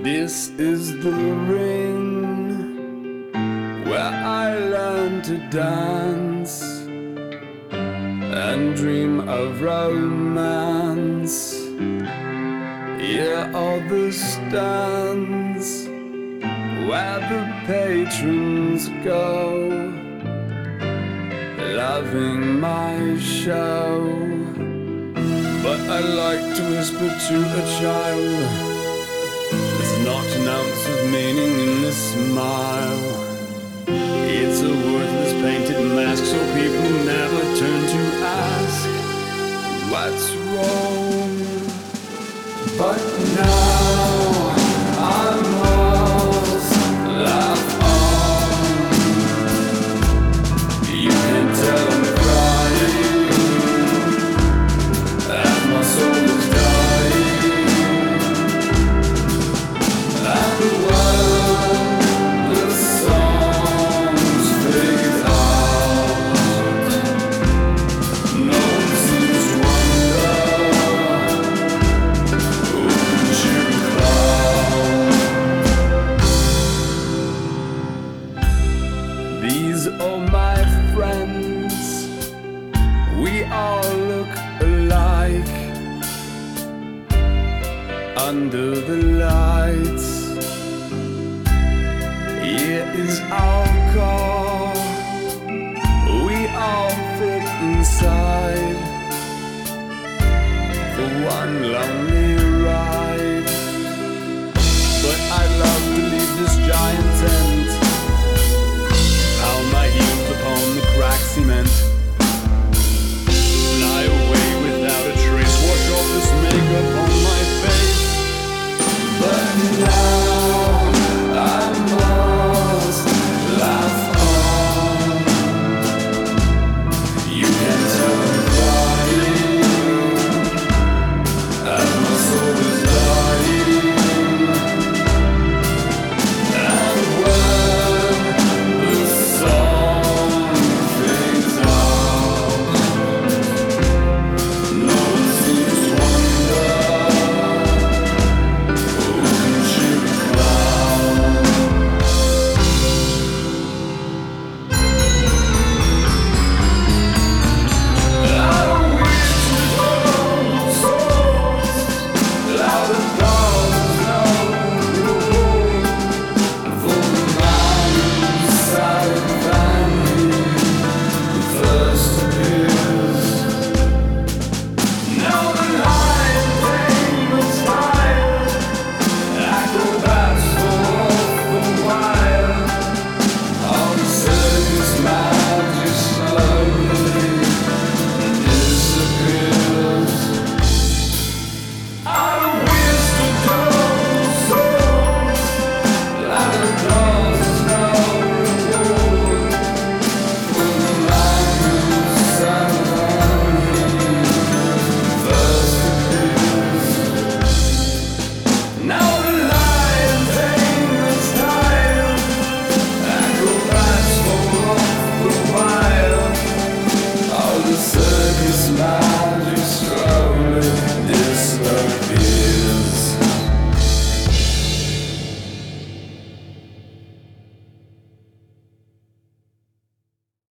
This is the ring where I learned to dance and dream of romance. Here are the stands where the patrons go, loving my show. But I like to whisper to a child, there's not an ounce of meaning in this smile. It's a worthless painted mask, so people never turn to ask what's wrong. But now I must laugh on. You can tell I'm crying, and my soul is dying. And when the songs fade out, no one seems to wonder who you clown. These are my friends, we all look alike under the lights. Here is our car, we all fit inside for one lonely ride. But I'd love to leave this giant tent, pound my heels upon the cracked cement, fly away without a trace, wash off this makeup on my face. But now I must laugh on. You can tell I'm crying, and my soul is dying. And when the song fades out, no one seems to wonder who you clown. I don't wish to hold souls, loud and loud, no rule. For the man inside family, the first appears. Now the lion famous fire, acrobats fall off the wire. All the circus magic slowly disappears. I don't wish to dull souls, like a doll's no reward. For the man who's ceremony first appears. Now the lion famous time, acrobats fall off the wire. All the circus magic slowly disappears.